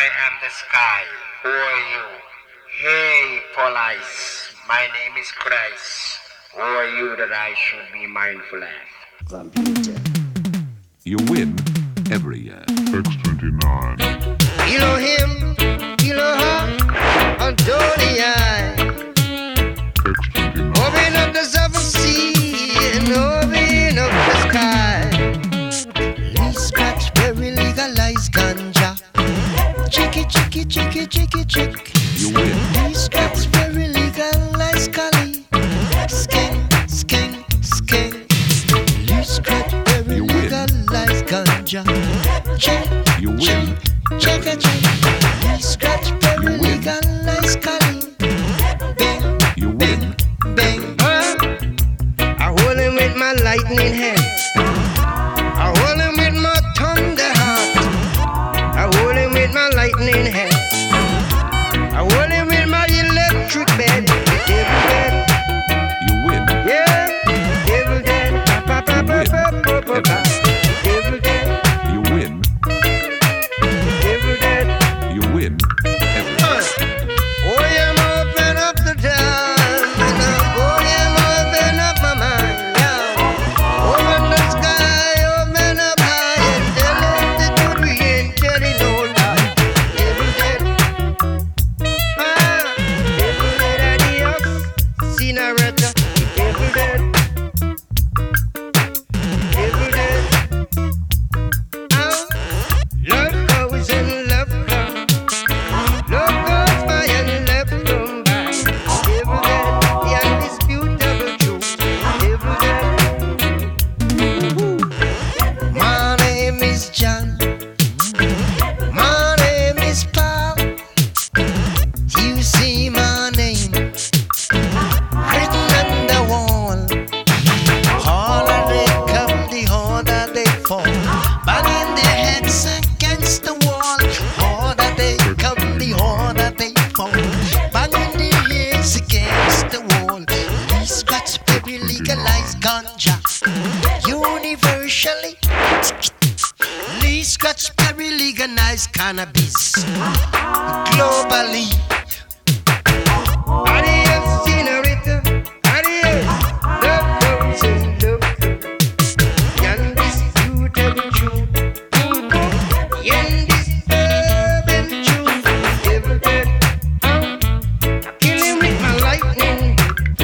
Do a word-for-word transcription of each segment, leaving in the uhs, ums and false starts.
am the sky. Who are you? Hey, police. My name is Christ. Who are you that I should be mindful of? Computer. You win every year. X twenty-nine. Elohim, Elohim, Adonai. X twenty-nine. Open up the seven sea and open up the sky. Lee Scratch Perry legalize ganja. Chicky, chicky, chicky, chicky, chick. You win. Lee Scratch Perry legalize Cali. Skeng, skeng, skeng. Lee Scratch Perry You win. legalize ganja. Check, You win. check, check, check. Lee Scratch Perry You win. legalize Cali. Bang, You win. bang. Huh? I hold him with my lightning hand. I hold him with my thunder heart. I hold him with my lightning hand. I hold him with my electric bed. Devil dead, You win. yeah. Devil dead, pa pa pa pa pa pa pa pa. Devil dead, You win. devil dead. You win every year. Oh, yeah, open up the time. And uh, oh, yeah, open up my mind. Yeah. Open the sky, open up high, and tell us the truth. We ain't telling no lie. Devil dead. Ah, devil dead, adios. Senorita. Devil dead. Devil dead. Ah, love goes and love comes. Love goes by and love come by. Devil dead, the undisputable truth. Devil dead. My name is John. My name is Paul. You see my name written on the wall. Harder they come, the harder they fall. Banging their heads against the wall. Harder they come, the harder they fall. Banging their heads against the wall. Lee Scratch Perry legalize ganja universally. Lee Scratch Perry legalize cannabis globally. Adios, senorita. Adios. Love goes and love comes. The undisputable truth. The undisturbable truth. Devil dead. Kill him with my lightning.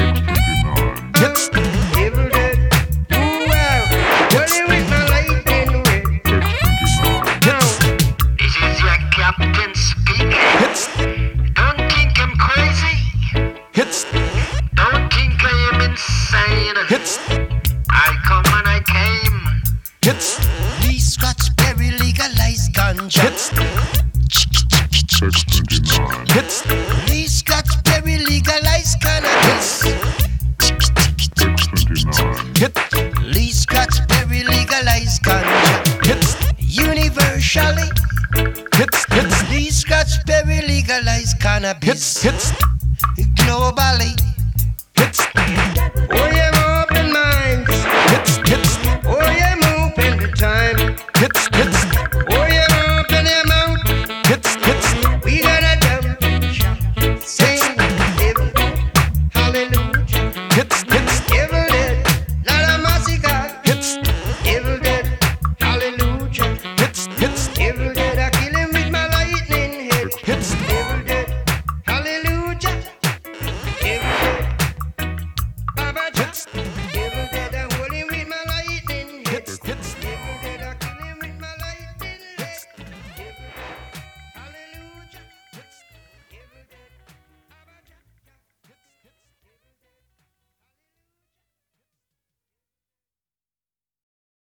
X twenty-nine. Devil dead. Ooh, wow. Kill him with my lightning. X twenty-nine. Now. This is your captain speaking. Hits. Don't think I'm crazy. Hits. Don't think I am insane. Hits. I come and I came. Hits. Lee Scratch Perry legalize ganja. Hits. X twenty-nine. Hits. Lee Scratch Perry legalize cannabis. X twenty-nine. Hit. Lee Scratch Perry legalize ganja Hits. universally. Hits. Hits. Lee Scratch Perry legalize Hits. cannabis Hits. globally. Hits. Oh, yeah, open minds. Hits. Hits. Oh, yeah, open the time. Hits. Hits. Oh, yeah, open your mouth. Hits. Hits. We gotta jump and shout. Sing, devil, hallelujah. Hits. Hits. Devil dead, Lord of mercy God. Hits. Devil dead, hallelujah. Hits. Hits. Devil dead, I kill him with my lightning head. Hits. Devil dead, hallelujah. Devil dead, Baba Jack. Devil dead, I hold him with my lightning head. Hits. Hits. Devil dead.